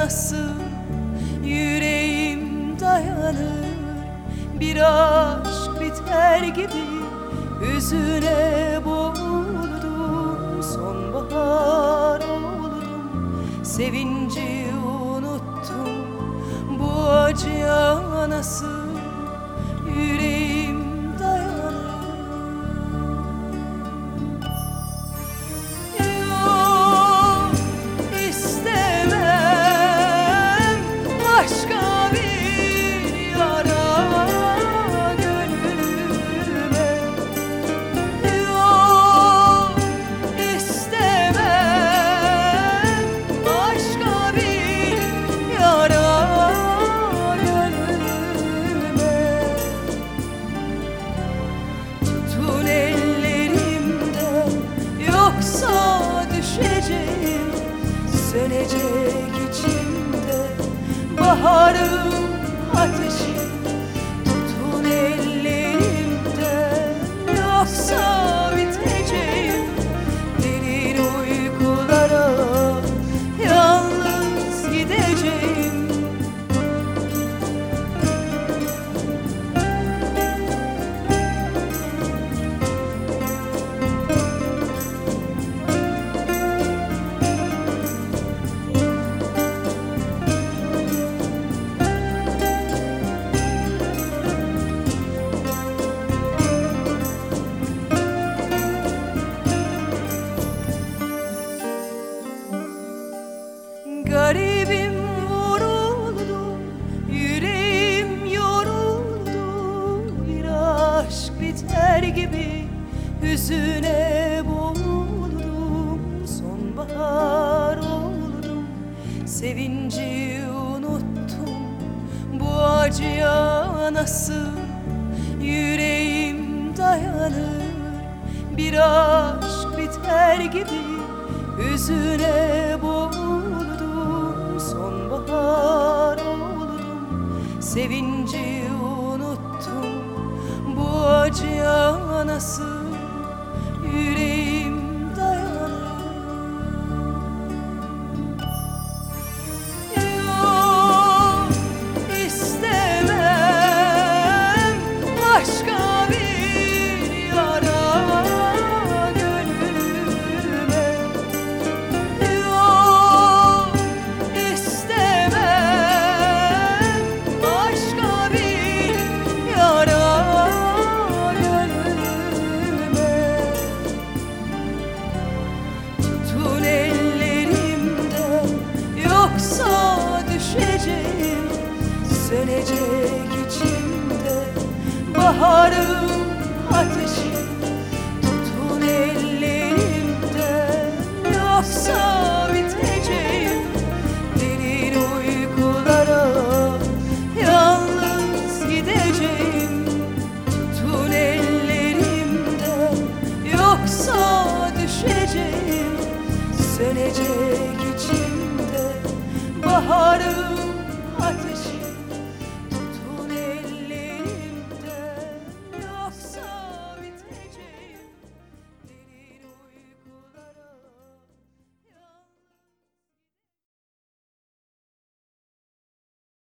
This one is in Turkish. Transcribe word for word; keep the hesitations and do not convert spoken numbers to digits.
nasıl yüreğim dayanır? Bir aşk biter gibi hüzüne boğuldum. Sonbahar oldum, sevinci unuttum. Bu acıya nasıl yüreğim dayanır? Yok, istemem başka bir yara gönlüme. Yok, istemem başka bir yara gönlüme. Tutun ellerimden, yoksa düşeceğim. Sönecek içimde baharın ateşi. Tutun ellerimden, yoksa biteceğim. Derin uykulara yalnız gideceğim. Garibim vuruldu, yüreğim yoruldu. Bir aşk biter gibi hüzüne boğuldum. Sonbahar oldum, sevinci unuttum. Bu acıya nasıl yüreğim dayanır? Bir aşk biter gibi hüzüne boğuldum. Sonbahar oldum, sevinci unuttum. Bu acıya nasıl yüreğim dayanır? Yok, istemem başka bir yara gönlüme. Yok, istemem başka bir yara gönlüme. Tutun ellerimden, yoksa düşeceğim. Sönecek içimde baharın ateşi. Tutun ellerimden, yoksa biteceğim. Derin uykulara yalnız gideceğim. Tutun ellerimden, yoksa düşeceğim. Sönecek